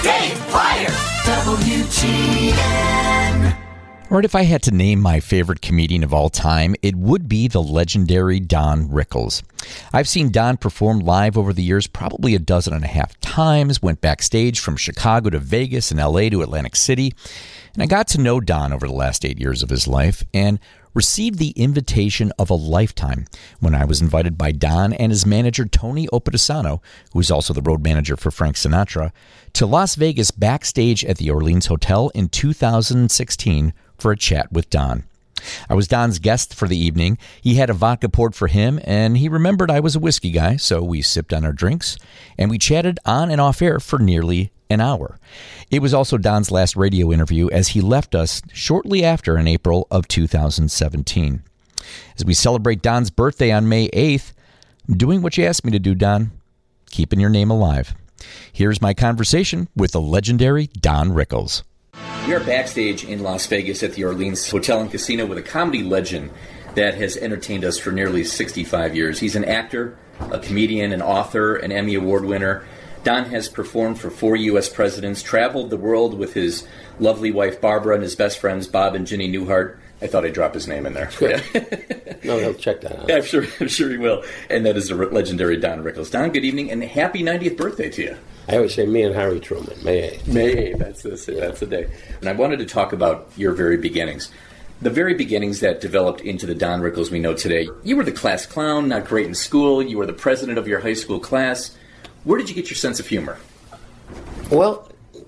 Dave Pryor, WGN. All right, if I had to name my favorite comedian of all time, it would be the legendary Don Rickles. I've seen Don perform live over the years probably 12.5 times, went backstage from Chicago to Vegas and LA to Atlantic City, and I got to know Don over the last 8 years of his life and received the invitation of a lifetime when I was invited by Don and his manager Tony Opedisano, who is also the road manager for Frank Sinatra, to Las Vegas backstage at the Orleans Hotel in 2016 for a chat with Don. I was Don's guest for the evening. He had a vodka poured for him, and he remembered I was a whiskey guy, so we sipped on our drinks, and we chatted on and off air for nearly an hour. It was also Don's last radio interview as he left us shortly after in April of 2017. As we celebrate Don's birthday on May 8th, I'm doing what you asked me to do, Don, keeping your name alive. Here's my conversation with the legendary Don Rickles. We are backstage in Las Vegas at the Orleans Hotel and Casino with a comedy legend that has entertained us for nearly 65 years. He's an actor, a comedian, an author, an Emmy Award winner. Don has performed for 4 U.S. presidents, traveled the world with his lovely wife Barbara and his best friends Bob and Ginny Newhart. I thought I'd drop his name in there. Sure. No, he'll check that out. I'm sure he will. And that is the legendary Don Rickles. Don, good evening, and happy 90th birthday to you. I always say me and Harry Truman, May 8th. May 8th, that's the day. And I wanted to talk about your very beginnings. The very beginnings that developed into the Don Rickles we know today. You were the class clown, not great in school. You were the president of your high school class. Where did you get your sense of humor? Well,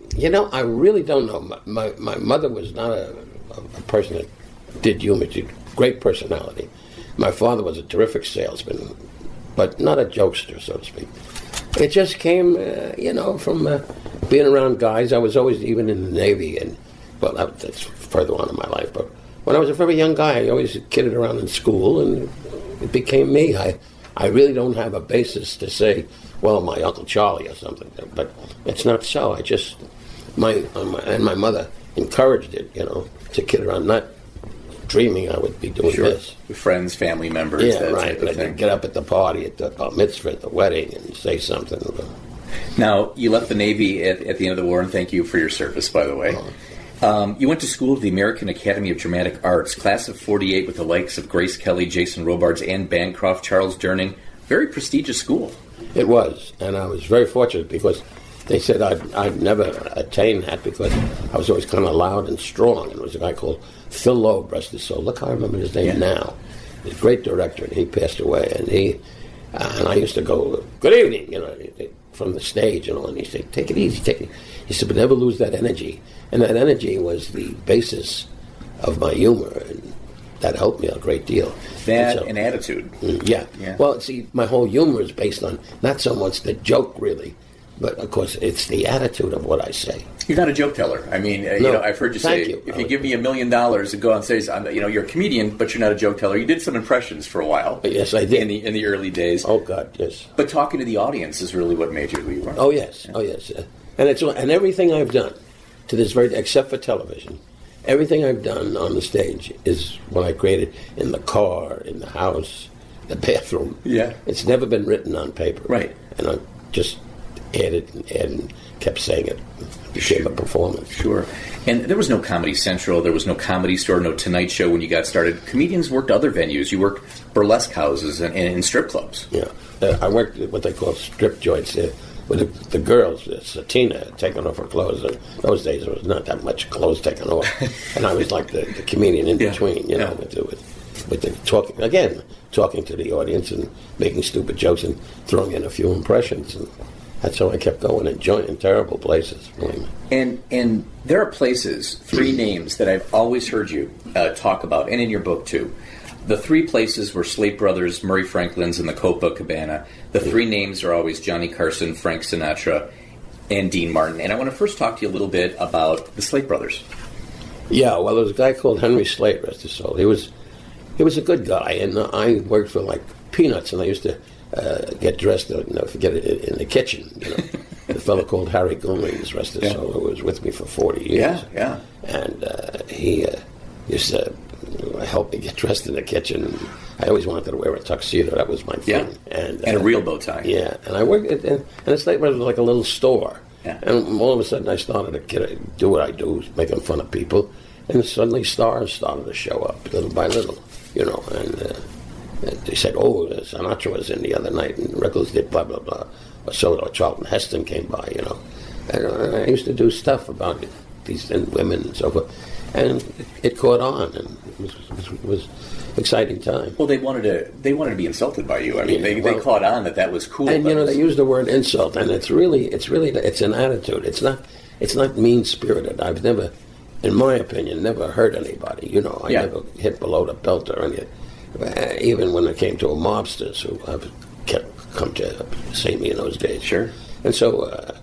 I really don't know. My mother was not a person that did humor. She had great personality. My father was a terrific salesman, but not a jokester, so to speak. It just came, from being around guys. I was always even in the Navy, and, well, that's further on in my life. But when I was a very young guy, I always kidded around in school, and it became me. I really don't have a basis to say, well, my Uncle Charlie or something, but it's not so. I just, my mother encouraged it, to kid around, not dreaming I would be doing this. With friends, family members. Yeah, right. And I'd get up at the party, at the bar mitzvah, at the wedding, and say something. Now, you left the Navy at the end of the war, and thank you for your service, by the way. You went to school at the American Academy of Dramatic Arts, class of 48, with the likes of Grace Kelly, Jason Robards, Anne Bancroft, Charles Durning. Very prestigious school. It was, and I was very fortunate because they said I'd never attain that because I was always kind of loud and strong. And there was a guy called Phil Loeb, rest his soul. Look, I remember his name now. He's a great director, and he passed away. And and I used to go, good evening, from the stage, and he'd say, take it easy, take it easy. He said, but never lose that energy. And that energy was the basis of my humor, and that helped me a great deal. That and attitude. Yeah. Well, see, my whole humor is based on not so much the joke, really, but, of course, it's the attitude of what I say. You're not a joke teller. I mean, I've heard you say, if you give me $1 million to go on stage, you're a comedian, but you're not a joke teller. You did some impressions for a while. Yes, I did. In the early days. Oh, God, yes. But talking to the audience is really what made you who you are. Oh, yes. Yeah. Oh, yes. And everything I've done to this except for television, everything I've done on the stage is what I created in the car, in the house, the bathroom. Yeah. It's never been written on paper. Right. And I just added and kept saying it. It became a performance. Sure. And there was no Comedy Central, there was no Comedy Store, no Tonight Show when you got started. Comedians worked other venues. You worked burlesque houses and in strip clubs. Yeah. I worked at what they call strip joints with the girls, Satina, taking off her clothes. And those days there was not that much clothes taken off. And I was like the comedian in between, with the talking to the audience and making stupid jokes and throwing in a few impressions. And that's how I kept going and joining terrible places. And there are places, 3 names that I've always heard you talk about, and in your book too. The 3 places were Slate Brothers, Murray Franklin's, and the Copacabana. The 3 names are always Johnny Carson, Frank Sinatra, and Dean Martin. And I want to first talk to you a little bit about the Slate Brothers. Yeah, well, there was a guy called Henry Slate, rest his soul. He was a good guy, and I worked for Peanuts, and I used to get dressed, in the kitchen. The fellow called Harry Gomez, rest his soul, who was with me for 40 years. Yeah. And he used to help me get dressed in the kitchen. I always wanted to wear a tuxedo. That was my thing. And a real bow tie. Yeah. And I worked and it's like a little store. Yeah. And all of a sudden I started to do what I do, making fun of people, and suddenly stars started to show up, little by little, and they said, oh, Sinatra was in the other night, and Rickles did blah, blah, blah. Or Charlton Heston came by, And I used to do stuff about these women and so forth. And it caught on, and it was exciting time. Well, they wanted to be insulted by you. I mean, they caught on that was cool. And they use the word insult, and it's an attitude. It's not mean spirited. I've never, in my opinion, never hurt anybody. I never hit below the belt or anything. Even when it came to mobsters who have come to see me in those days. Sure. And so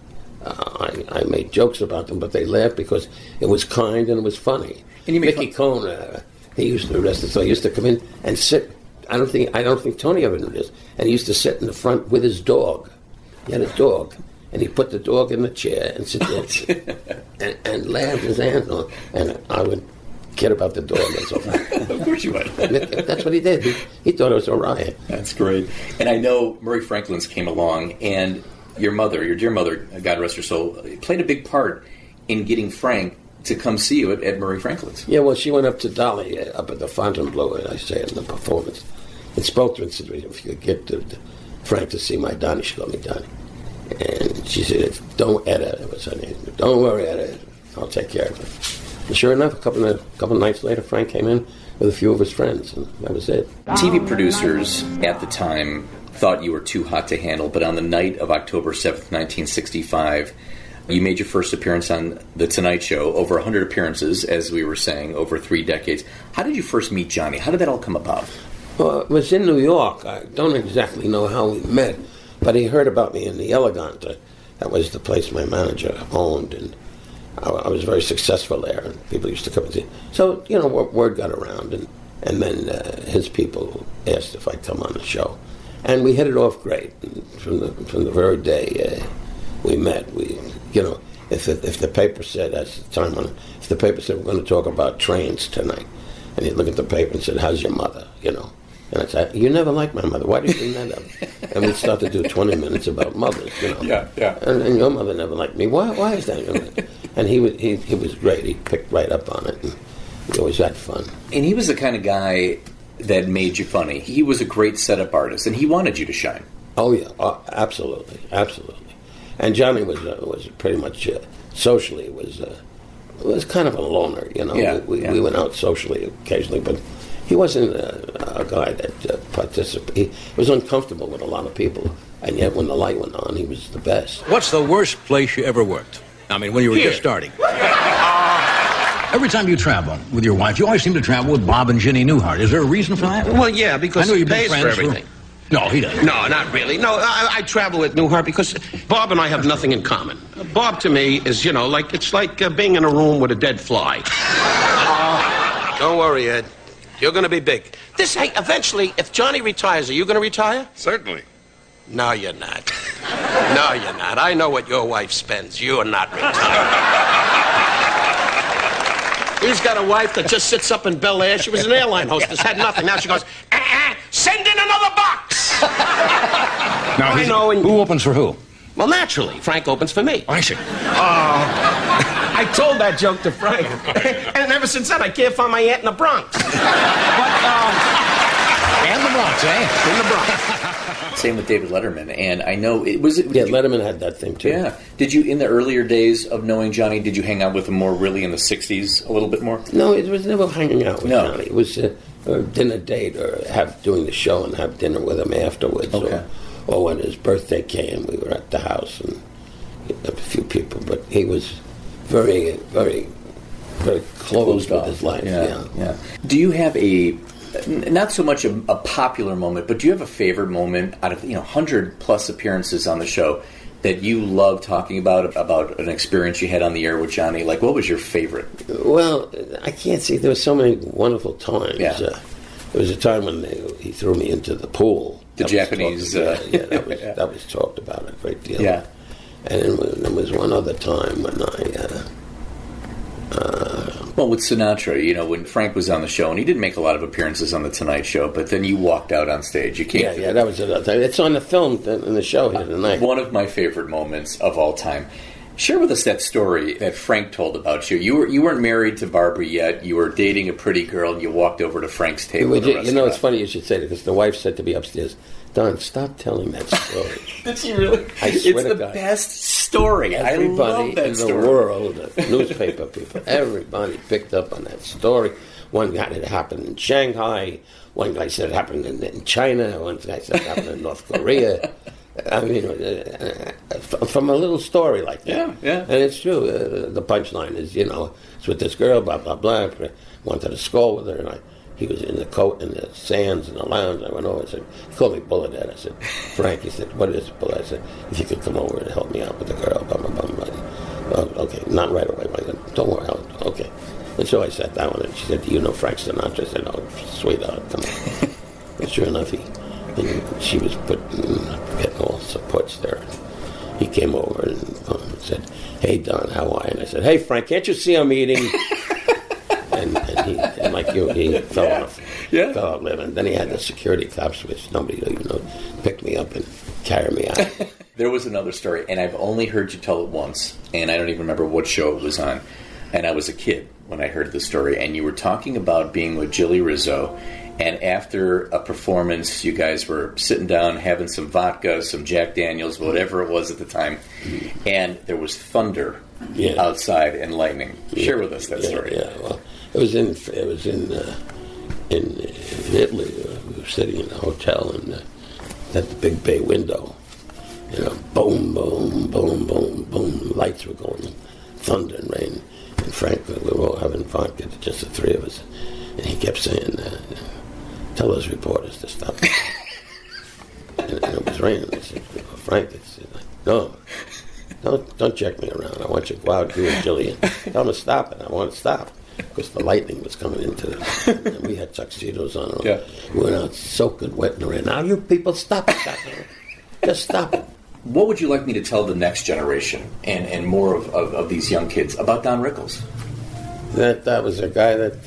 I made jokes about them, but they laughed because it was kind and it was funny. And Mickey Cohn, he used to arrest us, so he used to come in and sit. I don't think Tony ever knew this. And he used to sit in the front with his dog. He had a dog, and he put the dog in the chair and sit there and laugh his hands on. And I would kid about the dog and so forth. Of course you would. That's what he did. He thought it was a riot. That's great. And I know Murray Franklin's came along, and your dear mother, God rest her soul, played a big part in getting Frank to come see you at Murray Franklin's. Yeah, well, she went up to Dolly up at the Fontainebleau, and I say in the performance, and spoke to her and said, if you could get Frank to see my Donnie, she called me Donnie. And she said, don't Etta, it was her name. Don't worry, Etta, I'll take care of her. And sure enough, a couple of nights later, Frank came in with a few of his friends, and that was it. TV producers at the time thought you were too hot to handle, but on the night of October 7th, 1965, you made your first appearance on The Tonight Show, over 100 appearances, as we were saying, over 3 decades. How did you first meet Johnny? How did that all come about? Well, it was in New York. I don't exactly know how we met, but he heard about me in the Elegante. That was the place my manager owned, and I was very successful there, and people used to come and see. So, word got around, and then his people asked if I'd come on the show. And we hit it off great. And from the very day we met, if the paper said, at the time, if the paper said, we're going to talk about trains tonight, and he'd look at the paper and said, how's your mother, And I'd say, you never liked my mother. Why did you bring that up? And we'd start to do 20 minutes about mothers, Yeah. And your mother never liked me. Why is that? And he was great. He picked right up on it. And we always had fun. And he was the kind of guy that made you funny. He was a great setup artist, and he wanted you to shine. Oh, yeah. Absolutely. And Johnny was pretty much socially was kind of a loner, We went out socially occasionally, but he wasn't a guy that participated. He was uncomfortable with a lot of people, and yet when the light went on, he was the best. What's the worst place you ever worked? I mean, when you were just starting. Every time you travel with your wife, you always seem to travel with Bob and Ginny Newhart. Is there a reason for that? Well, yeah, because I know he you've been pays friends for everything. No, he doesn't. No, not really. No, I travel with Newhart because Bob and I have nothing in common. Bob to me is, it's like being in a room with a dead fly. Don't worry, Ed. You're going to be big. Hey, eventually, if Johnny retires, are you going to retire? Certainly. No, you're not. No, you're not. I know what your wife spends. You are not retired. He's got a wife that just sits up in Bel Air. She was an airline hostess, had nothing. Now she goes, send in another box. Now, I know. And who opens for who? Well, naturally, Frank opens for me. I see. I told that joke to Frank. And ever since then, I can't find my aunt in the Bronx. And the Bronx, eh? In the Bronx. Same with David Letterman, and I know Letterman had that thing too. Yeah. Did you, in the earlier days of knowing Johnny, did you hang out with him more really in the 60s, a little bit more? No, it was never hanging out with Johnny. It was a dinner date or doing the show and have dinner with him afterwards. Okay. Or when his birthday came, we were at the house and a few people, but he was very, very, very closed with his life. Yeah. Do you have not so much a popular moment, but do you have a favorite moment out of 100 plus appearances on the show that you love talking about an experience you had on the air with Johnny? Like, what was your favorite? Well, I can't see. There were so many wonderful times. Yeah. There was a time when he threw me into the pool. The Japanese. That was talked about a great deal. Yeah. And then there was one other time when well, with Sinatra, when Frank was on the show, and he didn't make a lot of appearances on The Tonight Show, but then you walked out on stage. You came. Yeah, that was another time. It's on the film in the show here tonight. One of my favorite moments of all time. Share with us that story that Frank told about you. You weren't married to Barbara yet. You were dating a pretty girl, and you walked over to Frank's table at a restaurant. You know, it's funny you should say that, because the wife said to me upstairs, Don, stop telling that story. Did she really? I swear it's the God. Best story. Everybody I love that in story. the world, the newspaper people, everybody picked up on that story. One guy said it happened in Shanghai. One guy said it happened in China. One guy said it happened in North Korea. I mean, from a little story like that. Yeah. And it's true. The punchline is, it's with this girl, blah, blah, blah. Wanted to score with her, and he was in the coat in the sands in the lounge. I went over and said, he called me Bullet Head. I said, Frank, he said, what is Bullet? I said, if you could come over and help me out with the girl, blah, blah, blah, blah. Oh, okay, not right away. I said, don't worry, okay. And so I sat down, and she said, do you know Frank Sinatra? I said, oh, sweetheart, come on. And sure enough, she was getting all supports there. He came over and said, hey, Don, how are you? And I said, hey, Frank, can't you see I'm eating? and like you, he fell off. Yeah. Fell off living. Then he had the security cops, which nobody, picked me up and carried me out. There was another story, and I've only heard you tell it once, and I don't even remember what show it was on. And I was a kid when I heard the story, and you were talking about being with Jilly Rizzo, and after a performance, you guys were sitting down having some vodka, some Jack Daniels, whatever it was at the time, and there was thunder outside and lightning. Share with us that story. Yeah, well, it was in Italy. We were sitting in a hotel and at the big bay window. Boom, boom, boom, boom, boom. Lights were going, thunder and rain. And Frank, we were all having vodka, just the three of us. And he kept saying, tell those reporters to stop. and it was raining. I said, Frank, it's like, no, don't check me around. I want you to go out, you and Jillian. Tell them to stop it. I want to stop. Because the lightning was coming into it. And we had tuxedos on. Yeah. We went out soaking wet in the rain. Now you people stop it. Just stop it. What would you like me to tell the next generation and more of these young kids about Don Rickles? That was a guy that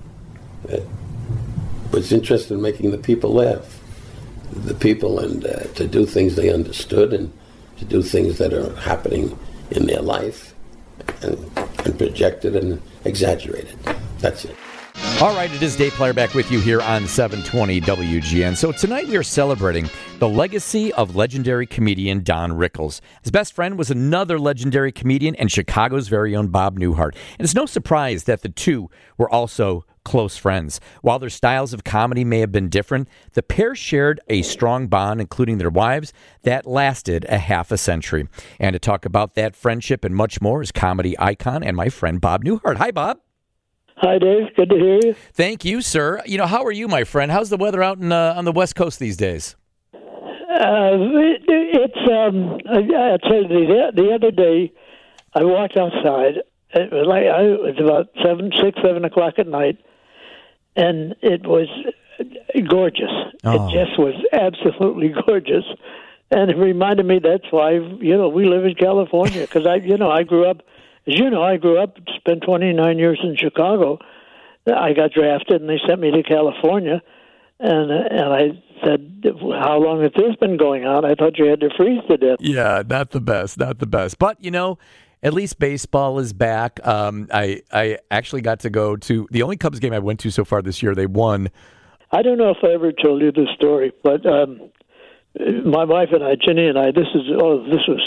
was interested in making the people laugh. The people, and to do things they understood, and to do things that are happening in their life, and project it and exaggerate it. That's it. All right, it is Dave Player back with you here on 720 WGN. So tonight we are celebrating the legacy of legendary comedian Don Rickles. His best friend was another legendary comedian and Chicago's very own Bob Newhart. And it's no surprise that the two were also close friends. While their styles of comedy may have been different, the pair shared a strong bond, including their wives, that lasted a half a century. And to talk about that friendship and much more is comedy icon and my friend Bob Newhart. Hi, Bob. Hi, Dave. Good to hear you. Thank you, sir. How are you, my friend? How's the weather out on the West Coast these days? It's I tell you, the other day I walked outside. It was about 7 o'clock at night, and it was gorgeous. Oh. It just was absolutely gorgeous, and it reminded me that's why we live in California, because I grew up. As you know, I grew up, spent 29 years in Chicago. I got drafted, and they sent me to California. And I said, how long has this been going on? I thought you had to freeze to death. Yeah, not the best. But, at least baseball is back. I actually got to go to the only Cubs game I went to so far this year. They won. I don't know if I ever told you this story, but my wife and I, Ginny and I, this was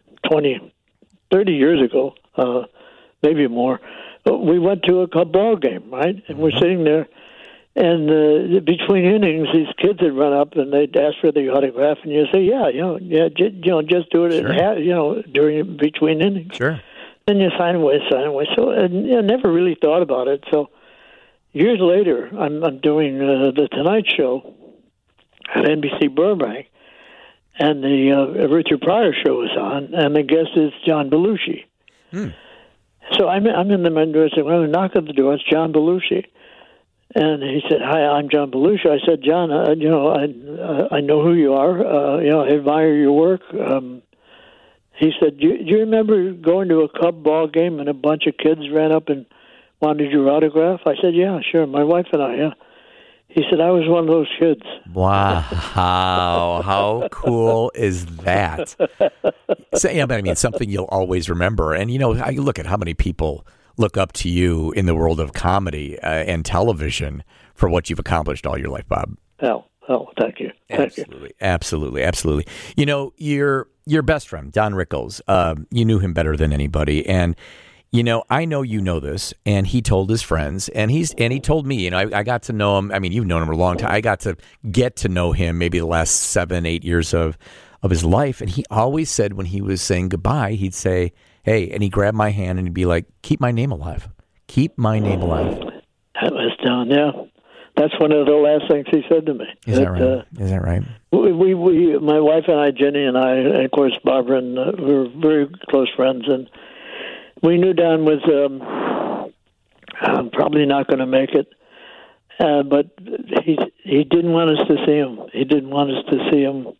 30 years ago. Maybe more. We went to a Cub ball game, right? And we're sitting there, and between innings, these kids had run up and they'd ask for the autograph, and you say, just do it, sure. During between innings. Sure. Then you sign away. So I never really thought about it. So years later, I'm doing the Tonight Show at NBC Burbank, and the Richard Pryor show is on, and the guest is John Belushi. So I'm in the men's dressing room, and knock at the door. It's John Belushi, and he said, "Hi, I'm John Belushi." I said, "John, I know who you are. I admire your work." He said, "Do you remember going to a Cub ball game and a bunch of kids ran up and wanted your autograph?" I said, "Yeah, sure. My wife and I." Yeah. He said, I was one of those kids. Wow. How cool is that? So, yeah, but I mean, something you'll always remember. And, I look at how many people look up to you in the world of comedy and television for what you've accomplished all your life, Bob. Oh, thank you. Absolutely. Your best friend, Don Rickles, you knew him better than anybody. And, I know you know this, and he told his friends, and he told me, I got to know him. I mean, you've known him a long time. I got to get to know him maybe the last 7-8 years of his life. And he always said when he was saying goodbye, he'd say, hey, and he grabbed my hand and he'd be like, keep my name alive. Keep my name alive. That was Don, yeah. That's one of the last things he said to me. Is that right? We, my wife and I, Jenny and I, and of course Barbara, and we were very close friends, and we knew Don was probably not going to make it, but he didn't want us to see him. He didn't want us to see him,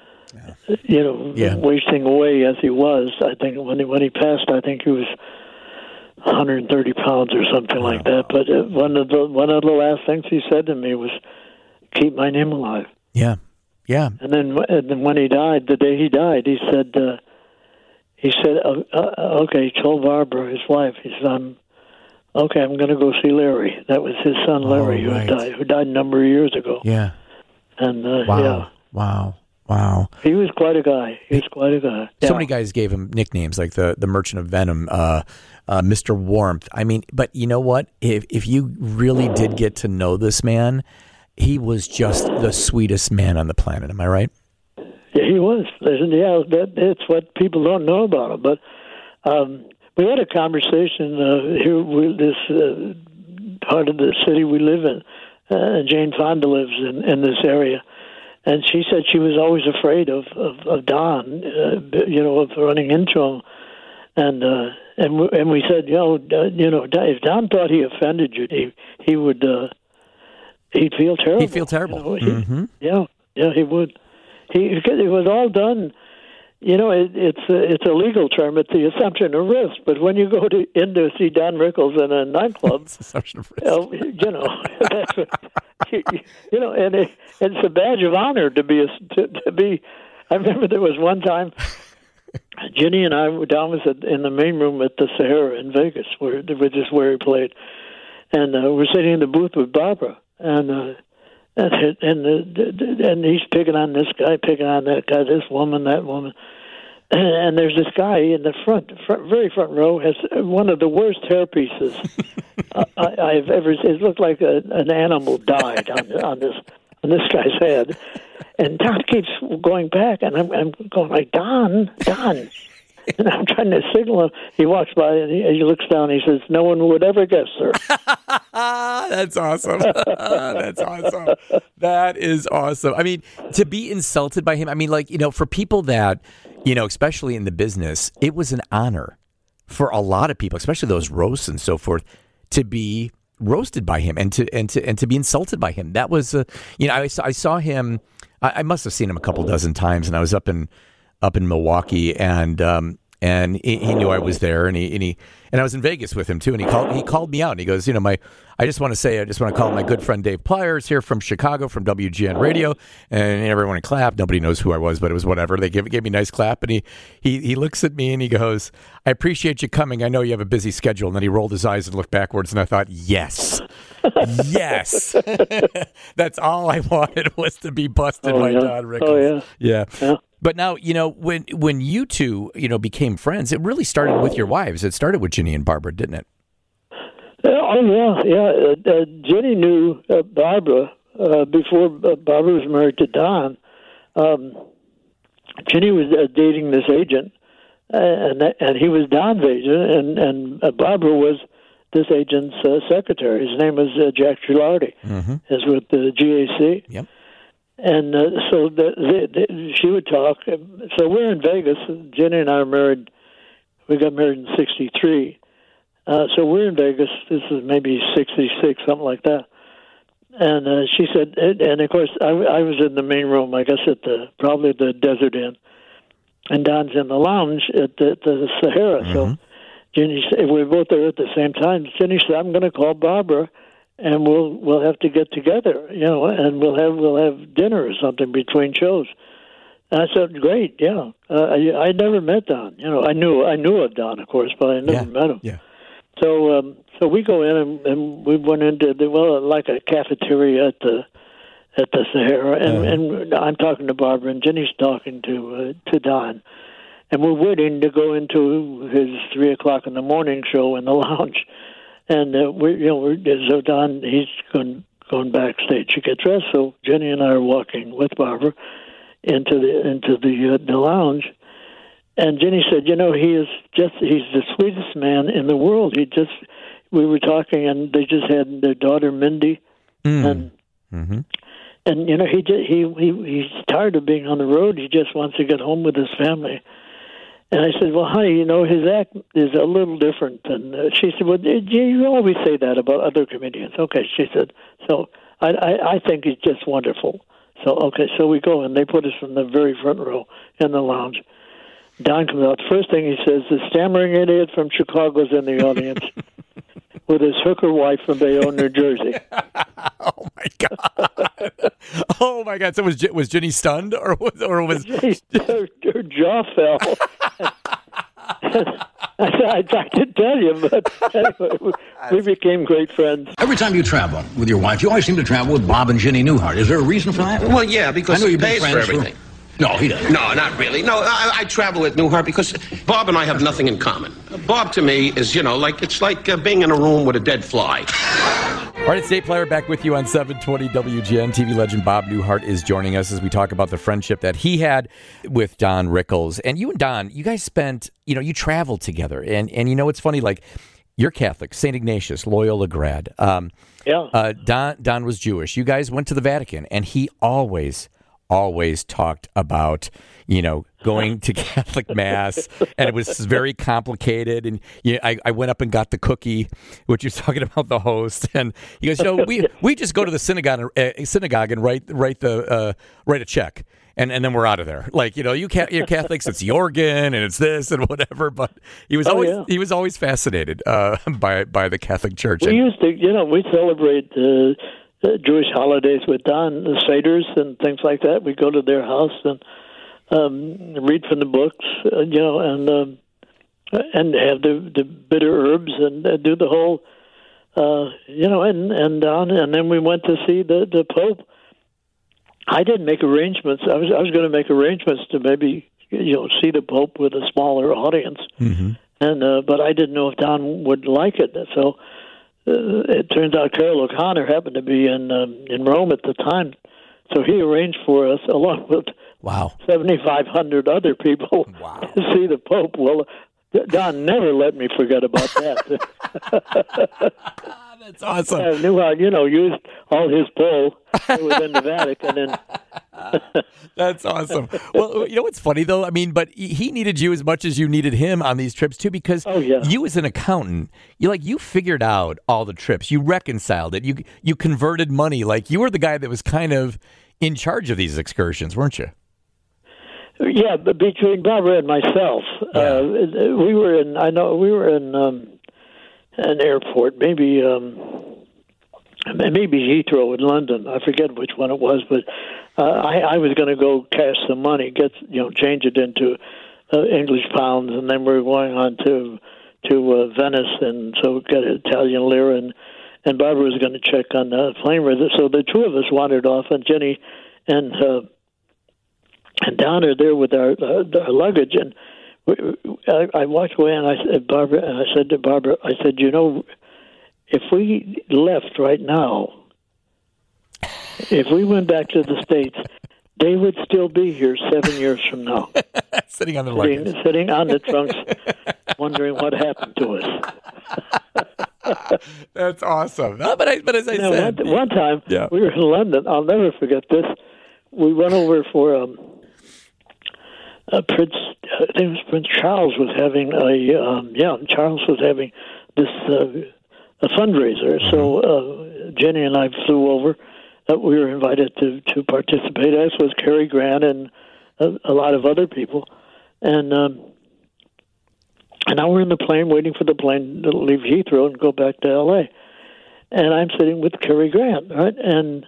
wasting away as he was. I think when he passed, I think he was 130 pounds or something like that. But one of the last things he said to me was, "Keep my name alive." Yeah. And then when he died, the day he died, he said, "Okay." He told Barbara, his wife, he said, "I'm going to go see Larry." That was his son, Larry, who died a number of years ago. Yeah. And Wow. He was quite a guy. So many guys gave him nicknames like the Merchant of Venom, Mr. Warmth. I mean, but you know what? If you really did get to know this man, he was just the sweetest man on the planet. Am I right? Yeah, he was. It's what people don't know about him. But we had a conversation here with this part of the city we live in. Jane Fonda lives in this area. And she said she was always afraid of Don, of running into him. And we said, if Don thought he offended you, he would he'd feel terrible. He'd feel terrible. Yeah, he would. It was all done. It's a legal term. It's the assumption of risk. But when you go in to see Don Rickles in a nightclub, it's assumption of risk. That's what, and it's a badge of honor to be. I remember there was one time, Ginny and Don was in the main room at the Sahara in Vegas, which is where he played, and we're sitting in the booth with Barbara, and he's picking on this guy, picking on that guy, this woman, that woman. And there's this guy in the very front row, has one of the worst hair pieces I've ever seen. It looked like an animal died on this guy's head. And Don keeps going back, and I'm going like, Don. And I'm trying to signal him. He walks by, and he looks down, and he says, "No one would ever guess, sir." That's awesome. That's awesome. That is awesome. I mean, to be insulted by him, I mean, for people that, especially in the business, it was an honor for a lot of people, especially those roasts and so forth, to be roasted by him and to be insulted by him. That was, I saw him. I must have seen him a couple dozen times, and I was up in Milwaukee, and he knew I was there, and I was in Vegas with him too, and he called me out, and he goes, I just want to call my good friend Dave Pliers here from Chicago, from WGN Radio, and everyone clapped. Nobody knows who I was, but it was whatever. They gave me a nice clap, and he looks at me and he goes, "I appreciate you coming. I know you have a busy schedule." And then he rolled his eyes and looked backwards, and I thought, yes. That's all I wanted, was to be busted by Don Rickles. Oh yeah. But now, when you two, became friends, it really started with your wives. It started with Ginny and Barbara, didn't it? Ginny knew Barbara before Barbara was married to Don. Ginny was dating this agent, and he was Don's agent, and Barbara was this agent's secretary. His name was Jack Gilardi. Is with the GAC. Yep. And so she would talk. So we're in Vegas. Jenny and I are married. We got married in '63. So we're in Vegas. This is maybe '66, something like that. And she said, and of course, I was in the main room, I guess probably the Desert Inn, and Don's in the lounge at the Sahara. So Jenny said, we were both there at the same time. Jenny said, "I'm going to call Barbara and we'll have to get together, and we'll have dinner or something between shows. And I said, great, yeah. I never met Don. I knew of Don, of course, but I never met him. Yeah. So we go in and we went into like a cafeteria at the Sahara, and I'm talking to Barbara, and Jenny's talking to Don, and we're waiting to go into his 3:00 in the morning show in the lounge, and so Don, he's going backstage to get dressed. So Jenny and I are walking with Barbara into the lounge, and Jenny said, he's the sweetest man in the world. We were talking, and they just had their daughter Mindy, and he's tired of being on the road. He just wants to get home with his family. And I said, well, honey, his act is a little different than. She said, well, you always say that about other comedians. Okay, she said. So I think he's just wonderful. So we go, and they put us in the very front row in the lounge. Don comes out. First thing he says, the stammering idiot from Chicago's in the audience with his hooker wife from Bayonne, New Jersey. Oh my God! Oh my God! So was Jenny stunned, or was her jaw fell? I tried to tell you, but anyway, we became great friends. Every time you travel with your wife, you always seem to travel with Bob and Ginny Newhart. Is there a reason for that? Well, yeah, because he pays for everything. No, he doesn't. No, not really. No, I travel with Newhart because Bob and I have nothing in common. Bob, to me, is, it's like being in a room with a dead fly. All right, it's Dave Player back with you on 720 WGN. TV legend Bob Newhart is joining us as we talk about the friendship that he had with Don Rickles. And you and Don, you guys spent, you traveled together. And it's funny, like, you're Catholic, St. Ignatius, Loyola grad. Don was Jewish. You guys went to the Vatican, and he always talked about, going to Catholic Mass, and it was very complicated. And I went up and got the cookie, which you're talking about the host, and he goes, we just go to the synagogue and write a check, and then we're out of there. Like, you're Catholics, it's the organ and it's this and whatever. But he was always fascinated by the Catholic Church. We used to, we celebrate Jewish holidays with Don, the Seders and things like that. We go to their house and read from the books, and have the bitter herbs and do the whole, and Don. And then we went to see the Pope. I didn't make arrangements. I was going to make arrangements to maybe see the Pope with a smaller audience, and but I didn't know if Don would like it. So. It turns out Carroll O'Connor happened to be in Rome at the time, so he arranged for us, along with 7,500 other people, to see the Pope. Well, Don never let me forget about that. That's awesome. Newhart, used all his pull within the Vatican, and that's awesome. Well, what's funny though? I mean, but he needed you as much as you needed him on these trips too, because you as an accountant, you figured out all the trips, you reconciled it, you converted money, like you were the guy that was kind of in charge of these excursions, weren't you? Yeah, but between Barbara and myself, we were in an airport, maybe Heathrow in London. I forget which one it was, but I was going to go cash some money, change it into English pounds, and then we're going on to Venice, and so get Italian lira, and Barbara was going to check on the plane with it. So the two of us wandered off, and Jenny and Don are there with our luggage, and I walked away, and I said to Barbara, if we left right now, if we went back to the States, they would still be here 7 years from now. Sitting on the luggage. Sitting on the trunks, wondering what happened to us. That's awesome. But as I said... One time, we were in London. I'll never forget this. We went over for... I think it was Prince Charles was having Charles was having this a fundraiser. So Jenny and I flew over. We were invited to participate, as was Cary Grant and a lot of other people. And now we're in the plane, waiting for the plane to leave Heathrow and go back to L.A. and I'm sitting with Cary Grant, right? And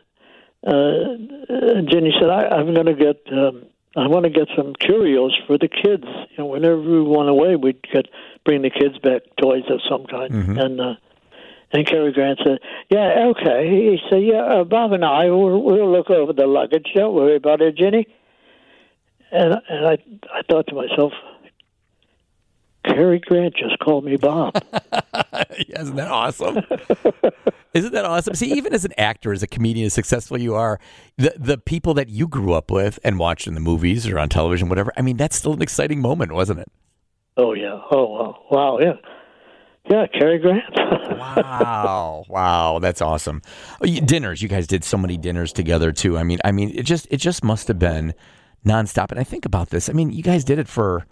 Ginny said, I want to get some curios for the kids. You know, whenever we went away, we'd bring the kids back toys of some kind. Mm-hmm. And Cary Grant said, yeah, okay. He said, yeah, Bob and I, we'll look over the luggage. Don't worry about it, Ginny. And I thought to myself, Cary Grant just called me Bob. Isn't that awesome? Isn't that awesome? See, even as an actor, as a comedian, as successful you are, the people that you grew up with and watched in the movies or on television, whatever, I mean, that's still an exciting moment, wasn't it? Oh, yeah. Oh, wow, yeah. Yeah, Cary Grant. Wow, that's awesome. Dinners, you guys did so many dinners together, too. I mean, it just must have been nonstop. And I think about this. I mean, you guys did it for...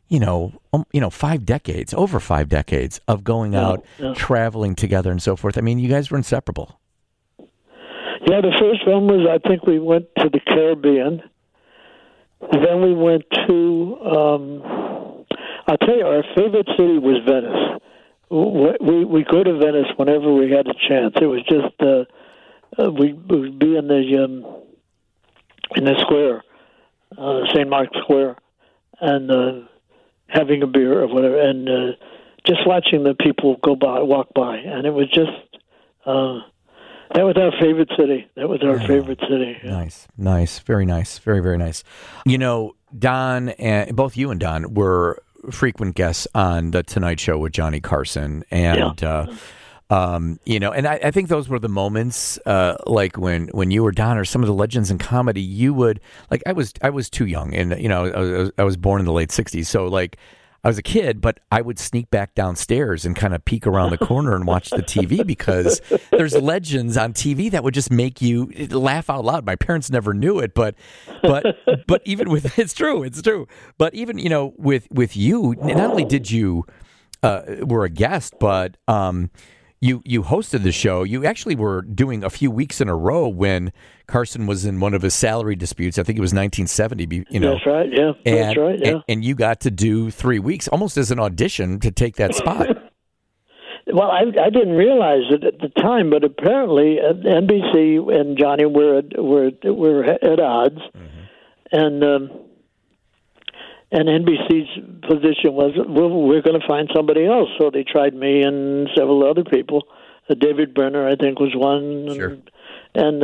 5 decades, over 5 decades of going out, traveling together and so forth. I mean, you guys were inseparable. Yeah, the first one was, I think we went to the Caribbean. Then we went to, I'll tell you, our favorite city was Venice. We go to Venice whenever we had a chance. It was just, we'd be in the square, St. Mark's Square, and having a beer or whatever, and just watching the people walk by, and it was just that was our favorite city. That was our favorite city. Yeah. Nice, very nice, very, very nice. You know, Don, and both you and Don were frequent guests on the Tonight Show with Johnny Carson, and and I think those were the moments, like when you were Don or some of the legends in comedy, you would, like, I was too young, and I was born in the late '60s, so like I was a kid, but I would sneak back downstairs and kind of peek around the corner and watch the TV because there's legends on TV that would just make you laugh out loud. My parents never knew it, but even with it's true, but even with you, not only did you were a guest, but You hosted the show. You actually were doing a few weeks in a row when Carson was in one of his salary disputes. I think it was 1970. That's right. Yeah, that's right. Yeah, and you got to do 3 weeks, almost as an audition, to take that spot. Well, I didn't realize it at the time, but apparently NBC and Johnny were at odds, mm-hmm. And NBC's position was, we're going to find somebody else. So they tried me and several other people. David Brenner, I think, was one. Sure. And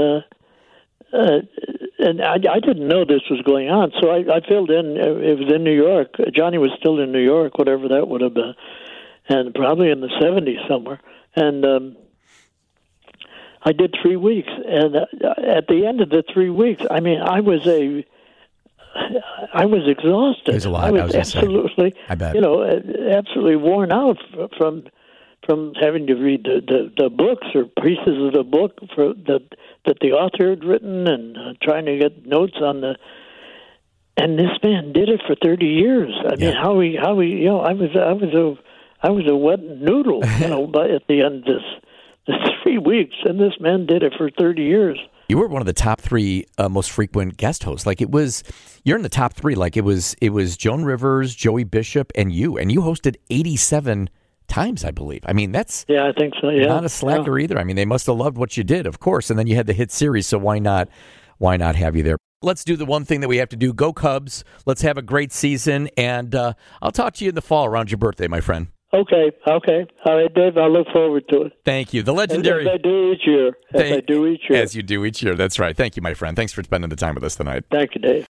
I didn't know this was going on. So I filled in. It was in New York. Johnny was still in New York, whatever that would have been. And probably in the 70s somewhere. And I did 3 weeks. And at the end of the 3 weeks, I mean, I was exhausted. There's a lot. I was absolutely, I bet. Absolutely worn out from having to read the books or pieces of the book that the author had written, and trying to get notes on the. And this man did it for 30 years. I mean, how he I was a wet noodle, but at the end of this 3 weeks, and this man did it for 30 years. You were one of the top 3 most frequent guest hosts. Like you're in the top 3. Like it was Joan Rivers, Joey Bishop, and you hosted 87 times, I believe. I mean, that's I think so. Yeah, not a slacker either. I mean, they must have loved what you did, of course. And then you had the hit series, so why not have you there? Let's do the one thing that we have to do. Go Cubs! Let's have a great season, and I'll talk to you in the fall around your birthday, my friend. Okay. All right, Dave, I look forward to it. Thank you. The legendary... As I do each year. As you do each year. That's right. Thank you, my friend. Thanks for spending the time with us tonight. Thank you, Dave.